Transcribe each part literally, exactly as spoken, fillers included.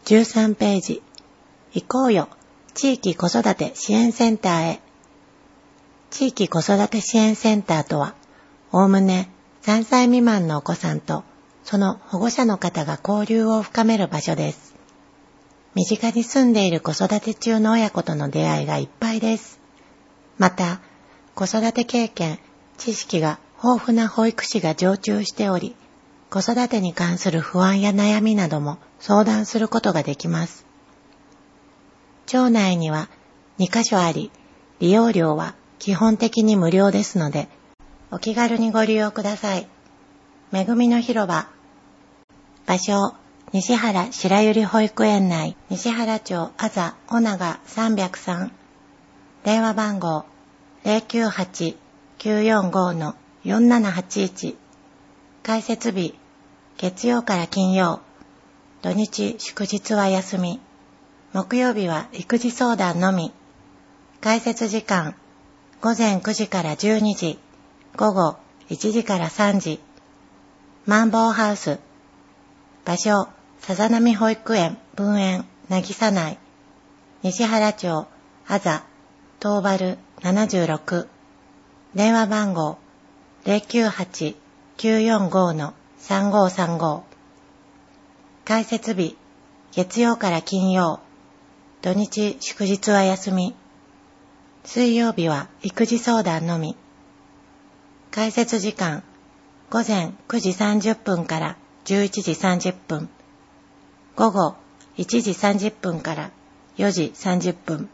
じゅうさんページ。行こうよ、地域子育て支援センターへ。地域子育て支援センターとは、おおむねさんさい未満のお子さんとその保護者の方が交流を深める場所です。身近に住んでいる子育て中の親子との出会いがいっぱいです。また、子育て経験、知識が豊富な保育士が常駐しており、子育てに関する不安や悩みなども相談することができます。町内にはにかしょあり、利用料は基本的に無料ですので、お気軽にご利用ください。めぐみの広場。場所、西原白百合保育園内、西原町あざおながさんびゃくさん。電話番号 ゼロきゅうはち きゅうよんご よんななはちいち。開設日、月曜から金曜。土日祝日は休み。木曜日は育児相談のみ。開設時間、ごぜんくじからじゅうにじ、午後いちじからさんじ。マンボウハウス。場所、さざなみ保育園分園なぎさ内。西原町あざ東原ななじゅうろく。電話番号 ゼロきゅうはち きゅうよんご さんごさんご。開設日、月曜から金曜。土日祝日は休み。水曜日は育児相談のみ。開設時間、ごぜんくじさんじゅっぷんからじゅういちじさんじゅっぷん。午後いちじさんじゅっぷんからよじさんじゅっぷん。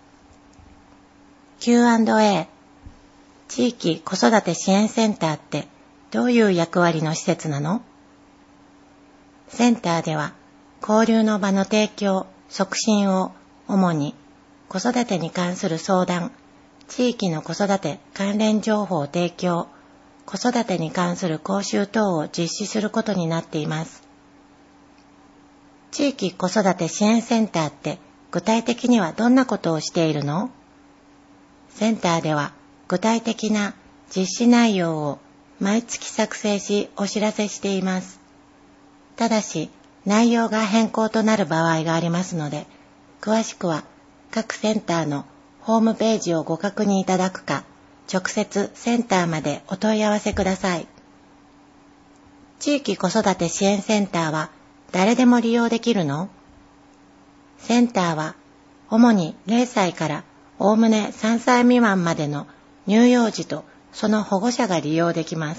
キューアンドエー。地域子育て支援センターってどういう役割の施設なの？センターでは交流の場の提供、促進を主に子育てに関する相談、地域の子育て関連情報提供、子育てに関する講習等を実施することになっています。地域子育て支援センターって具体的にはどんなことをしているの？センターでは具体的な実施内容を毎月作成しお知らせしています。ただし内容が変更となる場合がありますので、詳しくは各センターのホームページをご確認いただくか、直接センターまでお問い合わせください。地域子育て支援センターは誰でも利用できるの？センターは主にゼロさいからおおむねさんさい未満までの乳幼児とその保護者が利用できます。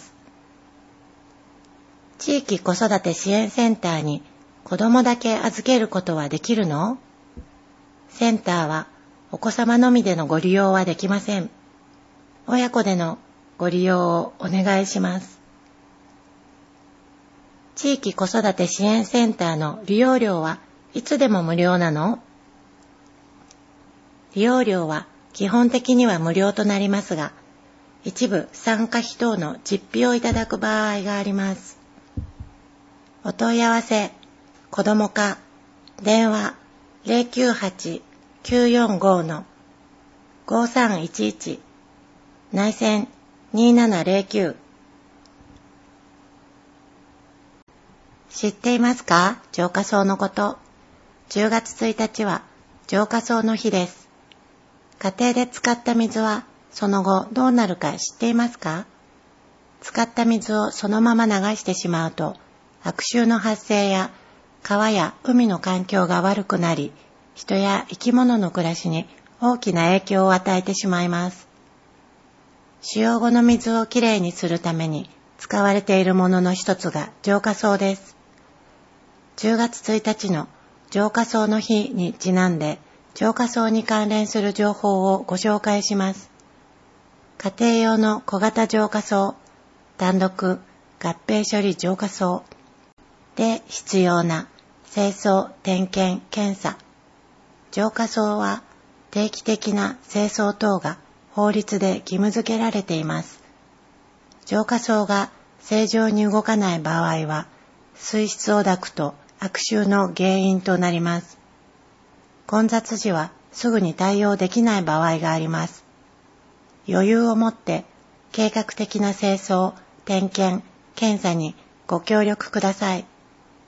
地域子育て支援センターに子供だけ預けることはできるの？センターはお子様のみでのご利用はできません。親子でのご利用をお願いします。地域子育て支援センターの利用料はいつでも無料なの？利用料は基本的には無料となりますが、一部参加費等の実費をいただく場合があります。お問い合わせ、子ども課、電話ゼロきゅうはち きゅうよんご ごさんいちいち、内線にーななゼロきゅう。知っていますか？浄化槽のこと。じゅうがつついたちは浄化槽の日です。家庭で使った水はその後どうなるか知っていますか？使った水をそのまま流してしまうと、悪臭の発生や川や海の環境が悪くなり、人や生き物の暮らしに大きな影響を与えてしまいます。使用後の水をきれいにするために使われているものの一つが浄化槽です。じゅうがつついたちの浄化槽の日にちなんで、浄化槽に関連する情報をご紹介します。家庭用の小型浄化槽、単独合併処理浄化槽で必要な清掃、点検、検査。浄化槽は定期的な清掃等が法律で義務付けられています。浄化槽が正常に動かない場合は、水質汚濁と悪臭の原因となります。混雑時はすぐに対応できない場合があります。余裕を持って計画的な清掃、点検、検査にご協力ください。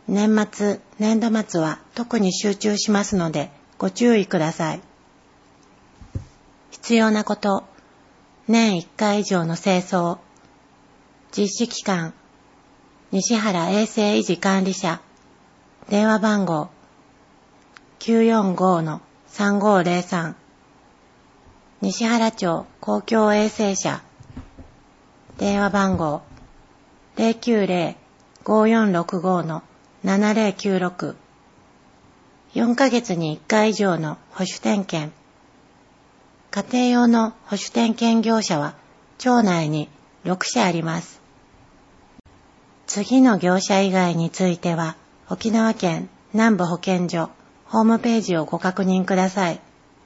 年末、年度末は特に集中しますのでご注意ください。必要なこと、年いっかい以上の清掃、実施期間、西原衛生維持管理者、電話番号 きゅうよんご のさんごーぜろさん、西原町公共衛生者、電話番号 ゼロきゅうゼロ ごーよんろくご のななゼロきゅうろく、よんかげつにいっかい以上の保守点検、家庭用の保守点検業者は町内にろくしゃあります。次の業者以外については沖縄県南部保健所ホームページをご確認ください。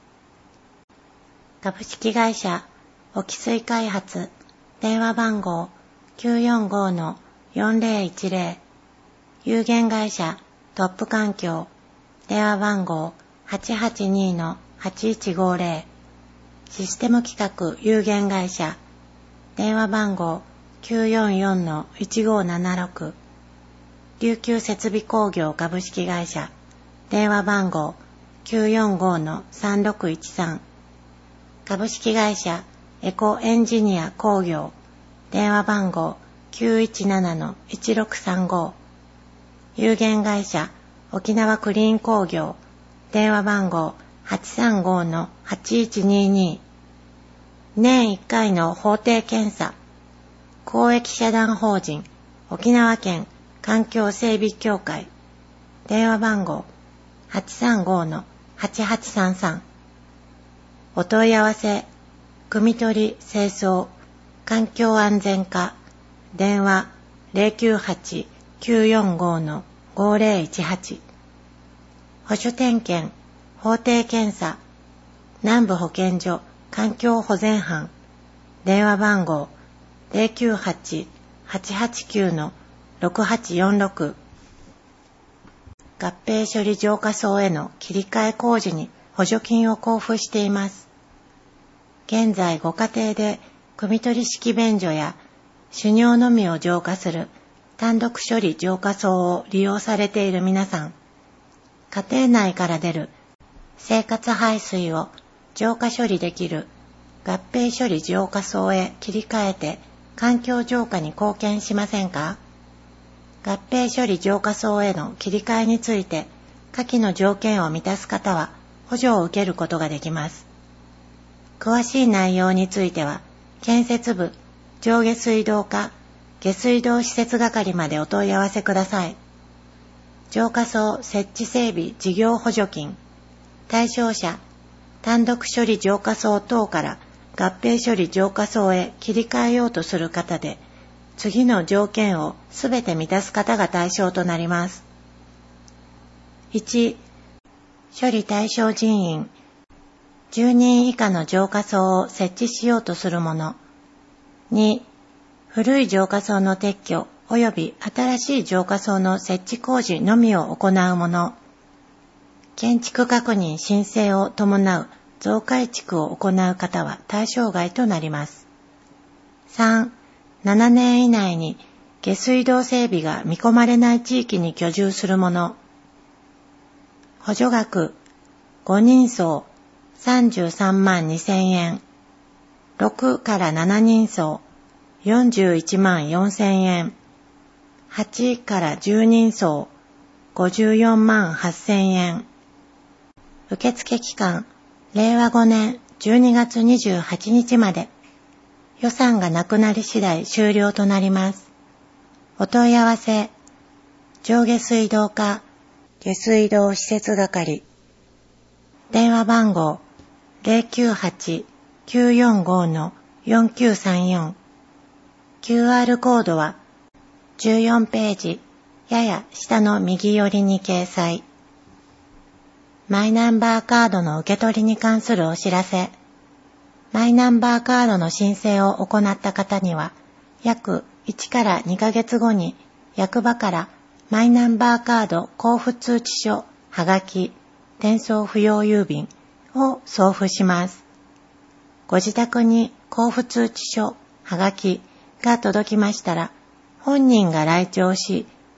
株式会社沖水開発、電話番号 きゅうよんご のよんゼロいちゼロ、有限会社トップ環境、電話番号 はちはちに のはちいちごゼロ、システム企画有限会社、電話番号 きゅうよんよん のいちごーななろく、琉球設備工業株式会社、電話番号 きゅうよんご のさんろくいちさん、株式会社エコエンジニア工業、電話番号 きゅういちなな のいちろくさんご、有限会社沖縄クリーン工業、電話番号 はちさんご のはちいちにに、年いっかいの法定検査、公益社団法人沖縄県環境整備協会、電話番号 はちさんご のはちはちさんさん、お問い合わせ、汲み取り清掃、環境安全課、電話 ゼロきゅうはち きゅうよんご のごゼロいちはち、保守点検、法定検査、南部保健所環境保全班、電話番号 ゼロきゅうはち はちはちきゅう のろくはちよんろく、合併処理浄化槽への切り替え工事に補助金を交付しています。現在ご家庭で汲み取り式便所や主尿のみを浄化する単独処理浄化槽を利用されている皆さん、家庭内から出る生活排水を浄化処理できる合併処理浄化槽へ切り替えて環境浄化に貢献しませんか？合併処理浄化槽への切り替えについて下記の条件を満たす方は補助を受けることができます。詳しい内容については建設部上下水道課下水道施設係までお問い合わせください。浄化槽設置整備事業補助金、対象者、単独処理浄化槽等から合併処理浄化槽へ切り替えようとする方で、次の条件をすべて満たす方が対象となります。いち、処理対象人員、じゅうにん以下の浄化槽を設置しようとする者。に、古い浄化槽の撤去及び新しい浄化槽の設置工事のみを行う者。建築確認申請を伴う増改築を行う方は対象外となります。さん、ななねん以内に下水道整備が見込まれない地域に居住する者。補助額、ごにんそうさんじゅうさんまんにせんえん。ろくからななにんそうよんじゅういちまんよんせんえん。はちからじゅうにんそうごじゅうよんまんはっせんえん。受付期間、れいわごねんじゅうにがつにじゅうはちにちまで。予算がなくなり次第終了となります。お問い合わせ、上下水道課、下水道施設係。電話番号、ゼロきゅうはち きゅうよんご のよんきゅうさんよん。キューアール コードは、じゅうよんページ、やや下の右寄りに掲載。マイナンバーカードの受け取りに関するお知らせ。マイナンバーカードの申請を行った方には、約いちからにかげつごに役場からマイナンバーカード交付通知書、はがき、転送不要郵便を送付します。ご自宅に交付通知書、はがきが届きましたら、本人が来庁し、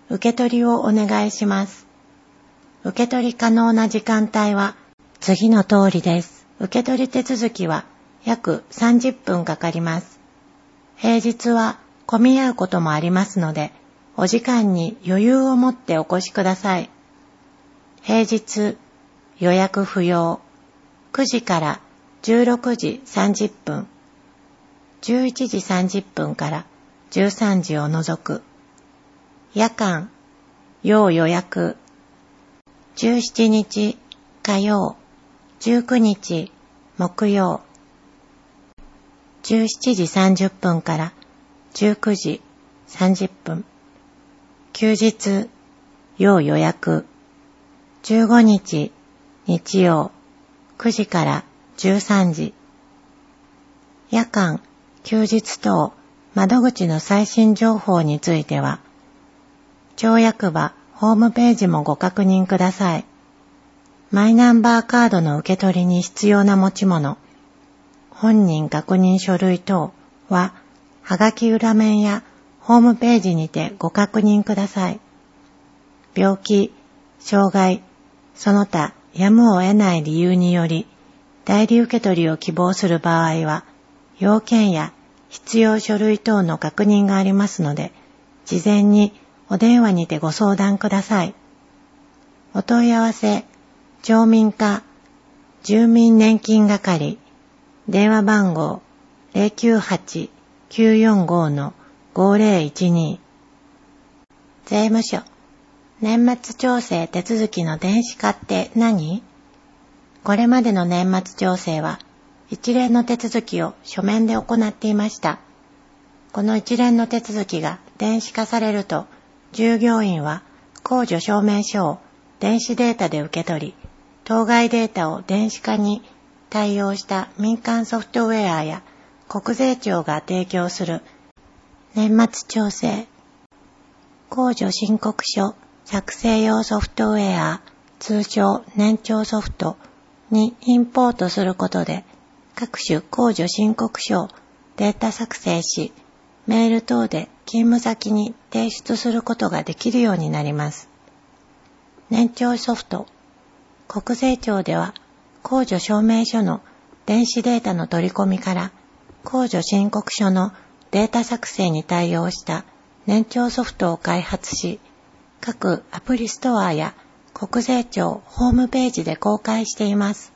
受け取りをお願いします。受け取り可能な時間帯は次の通りです。受け取り手続きは約さんじゅっぷんかかります。平日は混み合うこともありますので、お時間に余裕を持ってお越しください。平日予約不要。くじからじゅうろくじさんじゅっぷん、じゅういちじさんじゅっぷんからじゅうさんじを除く。夜間要予約。じゅうしちにち火曜、じゅうくにち木曜、じゅうしちじさんじゅっぷんからじゅうくじさんじゅっぷん。休日要予約。じゅうごにち日曜、くじからじゅうさんじ。夜間、休日等、窓口の最新情報については、町役場ホームページもご確認ください。マイナンバーカードの受け取りに必要な持ち物、本人確認書類等は、はがき裏面やホームページにてご確認ください。病気、障害、その他やむを得ない理由により、代理受け取りを希望する場合は、要件や必要書類等の確認がありますので、事前にお電話にてご相談ください。お問い合わせ、町民課、住民年金係、電話番号 ゼロきゅうはち きゅうよんご のごゼロいちに。税務署、年末調整手続きの電子化って何？これまでの年末調整は一連の手続きを書面で行っていました。この一連の手続きが電子化されると、従業員は控除証明書を電子データで受け取り、当該データを電子化に対応した民間ソフトウェアや国税庁が提供する年末調整控除申告書作成用ソフトウェア、通称年帳ソフトにインポートすることで、各種控除申告書をデータ作成し、メール等で勤務先に提出することができるようになります。年帳ソフト、国税庁では控除証明書の電子データの取り込みから控除申告書のデータ作成に対応した年帳ソフトを開発し、各アプリストアや国税庁ホームページで公開しています。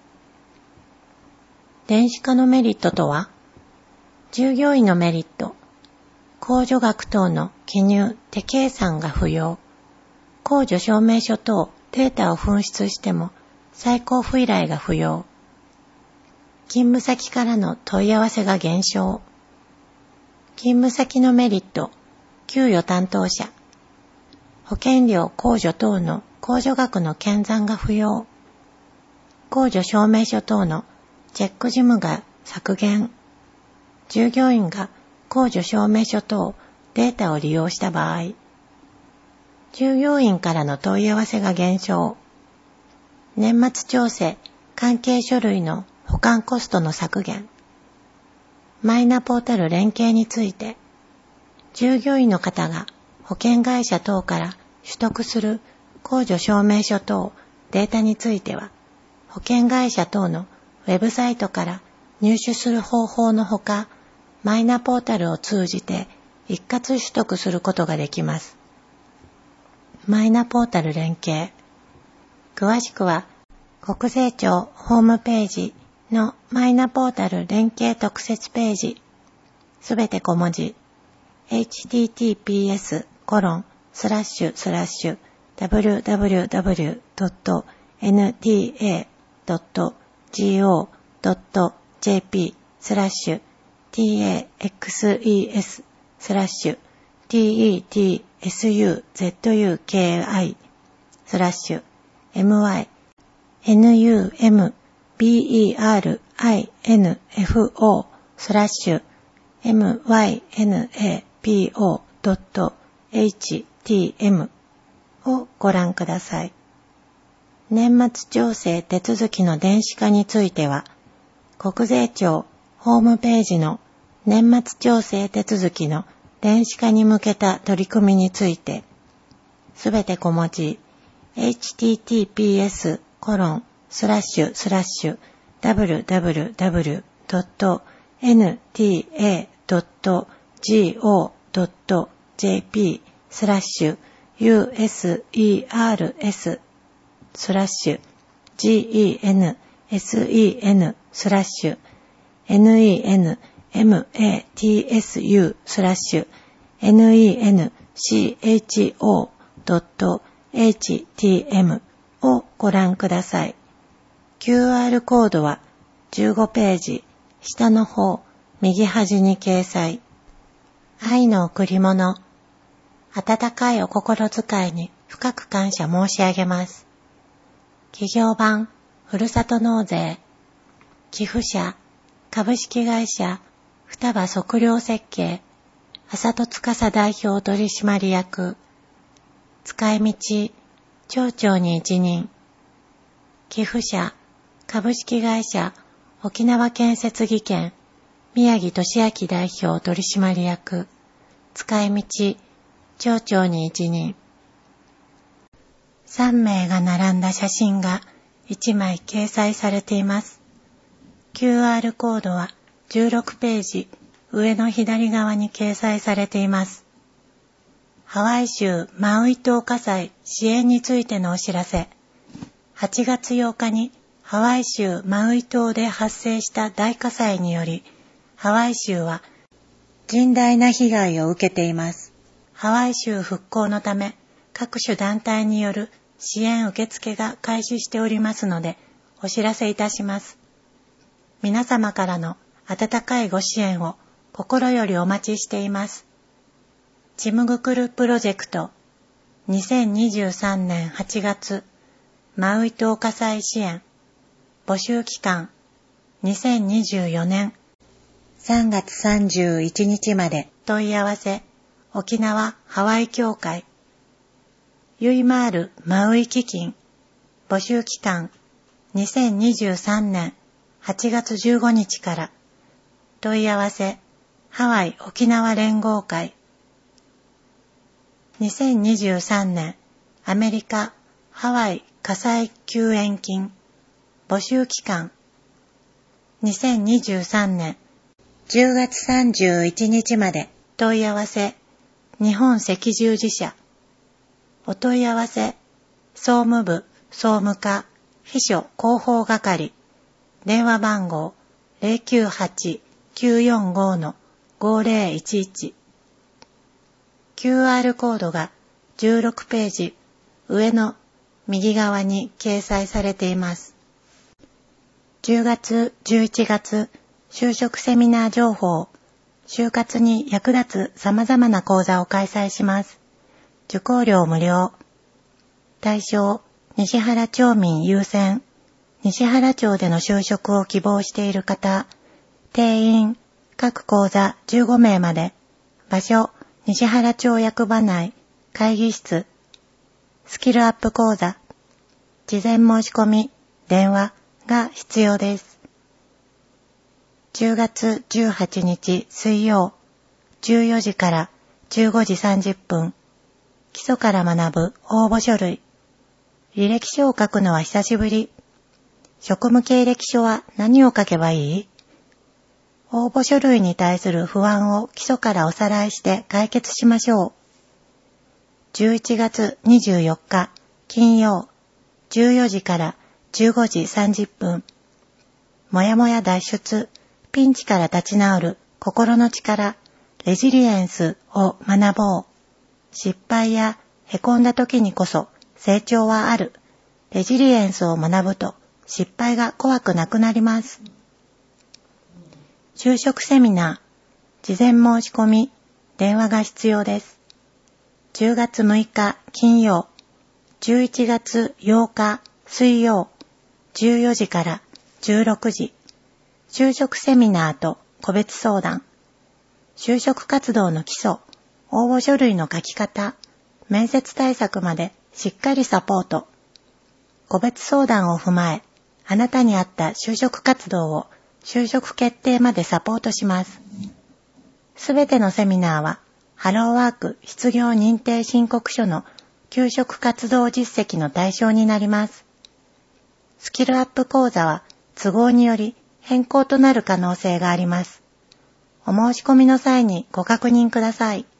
電子化のメリットとは、従業員のメリット、控除額等の記入・手計算が不要、控除証明書等データを紛失しても再交付依頼が不要、勤務先からの問い合わせが減少、勤務先のメリット、給与担当者、保険料控除等の控除額の検算が不要、控除証明書等のチェック事務が削減、従業員が控除証明書等データを利用した場合、従業員からの問い合わせが減少、年末調整関係書類の保管コストの削減、マイナポータル連携について、従業員の方が保険会社等から取得する控除証明書等データについては、保険会社等のウェブサイトから入手する方法のほか、マイナポータルを通じて一括取得することができます。マイナポータル連携。詳しくは、国税庁ホームページのマイナポータル連携特設ページ、すべて小文字、エイチティーティーピーエスコロンスラッシュスラッシュダブリューダブリューダブリュードットエヌティーエードットジーオードットジェーピースラッシュ ティーエーエックスイーエス スラッシュ ティーイーティーエスユーゼットユーケーアイ スラッシュ エムワイエヌユーエムビーイーアールアイエヌエフオー スラッシュ エムワイエヌエーピーオー ドット エイチティーエム をご覧ください。年末調整手続きの電子化については、国税庁ホームページの年末調整手続きの電子化に向けた取り組みについて、 すべて小文字 エイチティーティーピーエスコロンスラッシュスラッシュダブリューダブリューダブリュードットエヌティーエードットジーオードットジェーピースラッシュユーエスイーアールエススラッシュ ジーイーエヌエスイーエヌ スラッシュ ネンマツ スラッシュ ネンチョ ドット エイチティーエム をご覧ください。キューアール コードはじゅうごページ、下の方、右端に掲載。愛の贈り物。温かいお心遣いに深く感謝申し上げます。企業版、ふるさと納税。寄付者、株式会社、双葉測量設計、浅戸司代表取締役。使い道、町長に一任。寄付者、株式会社、沖縄建設技研、宮城俊明代表取締役。使い道、町長に一任。さんめいが並んだ写真がいちまい掲載されています。キューアール コードはじゅうろくページ、上の左側に掲載されています。ハワイ州マウイ島火災支援についてのお知らせ。はちがつようかにハワイ州マウイ島で発生した大火災により、ハワイ州は甚大な被害を受けています。ハワイ州復興のため、各種団体による支援受付が開始しておりますので、お知らせいたします。皆様からの温かいご支援を心よりお待ちしています。ちむぐくるプロジェクトにせんにじゅうさんねんはちがつマウイ島火災支援募集期間にせんにじゅうよねんさんがつさんじゅういちにちまで問い合わせ沖縄ハワイ協会ユイマールマウイ基金募集期間にせんにじゅうさんねんはちがつじゅうごにちから問い合わせハワイ沖縄連合会にせんにじゅうさんねんアメリカハワイ火災救援金募集期間にせんにじゅうさんねんじゅうがつさんじゅういちにちまで問い合わせ日本赤十字社お問い合わせ総務部総務課秘書広報係電話番号 ゼロきゅうはち きゅうよんご ごゼロいちいち キューアール コードがじゅうろくページ上の右側に掲載されています。じゅうがつ、じゅういちがつ就職セミナー情報、就活に役立つ様々な講座を開催します。受講料無料。対象、西原町民優先。西原町での就職を希望している方。定員、各講座じゅうごめいまで。場所、西原町役場内、会議室。スキルアップ講座。事前申し込み、電話が必要です。じゅうがつじゅうはちにち水曜、じゅうよじからじゅうごじさんじゅっぷん。基礎から学ぶ応募書類。履歴書を書くのは久しぶり。職務経歴書は何を書けばいい？応募書類に対する不安を基礎からおさらいして解決しましょう。じゅういちがつにじゅうよっか金曜、じゅうよじからじゅうごじさんじゅっぷん。もやもや脱出、ピンチから立ち直る心の力、レジリエンスを学ぼう。失敗やへこんだ時にこそ成長はある。レジリエンスを学ぶと失敗が怖くなくなります。就職セミナー、事前申し込み、電話が必要です。じゅうがつむいか金曜、じゅういちがつようか水曜、じゅうよじからじゅうろくじ、就職セミナーと個別相談、就職活動の基礎、応募書類の書き方、面接対策までしっかりサポート。個別相談を踏まえ、あなたに合った就職活動を就職決定までサポートします。すべてのセミナーは、ハローワーク失業認定申告書の給食活動実績の対象になります。スキルアップ講座は都合により変更となる可能性があります。お申し込みの際にご確認ください。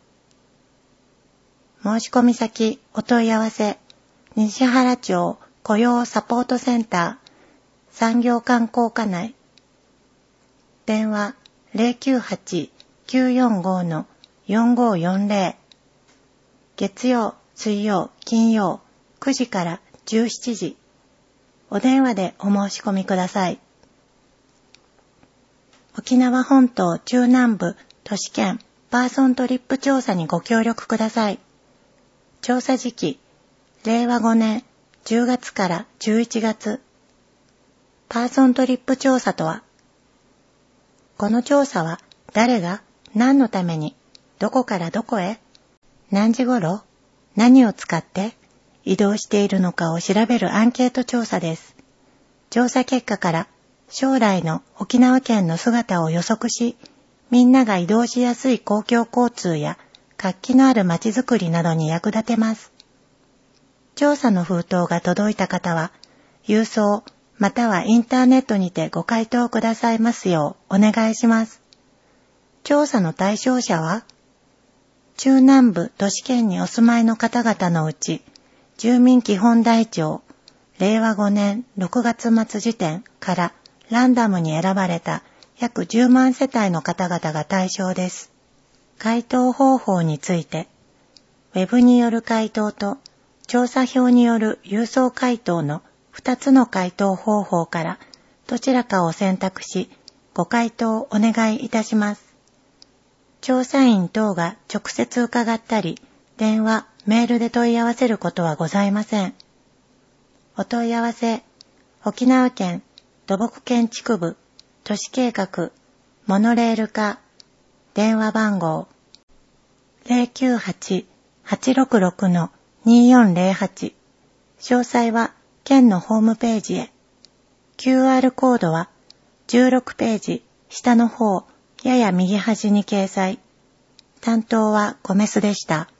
申し込み先お問い合わせ、西原町雇用サポートセンター産業観光課内、電話 ゼロきゅうはち きゅうよんご よんごよんゼロ、月曜、水曜、金曜くじからじゅうしちじ、お電話でお申し込みください。沖縄本島中南部都市圏パーソントリップ調査にご協力ください。調査時期、れいわごねんじゅうがつからじゅういちがつ。パーソントリップ調査とは、この調査は誰が何のためにどこからどこへ何時頃何を使って移動しているのかを調べるアンケート調査です。調査結果から将来の沖縄県の姿を予測し、みんなが移動しやすい公共交通や活気のあるまちづくりなどに役立てます。調査の封筒が届いた方は、郵送またはインターネットにてご回答くださいますようお願いします。調査の対象者は、中南部都市圏にお住まいの方々のうち、住民基本台帳、れいわごねんろくがつ末時点からランダムに選ばれた約じゅうまん世帯の方々が対象です。回答方法について、ウェブによる回答と調査票による郵送回答のふたつの回答方法からどちらかを選択し、ご回答お願いいたします。調査員等が直接伺ったり、電話、メールで問い合わせることはございません。お問い合わせ、沖縄県土木建築部都市計画モノレール課、電話番号 ゼロきゅうはち はちろくろく によんゼロはち、詳細は県のホームページへ。キューアール コードはじゅうろくページ下の方やや右端に掲載。担当はコメスでした。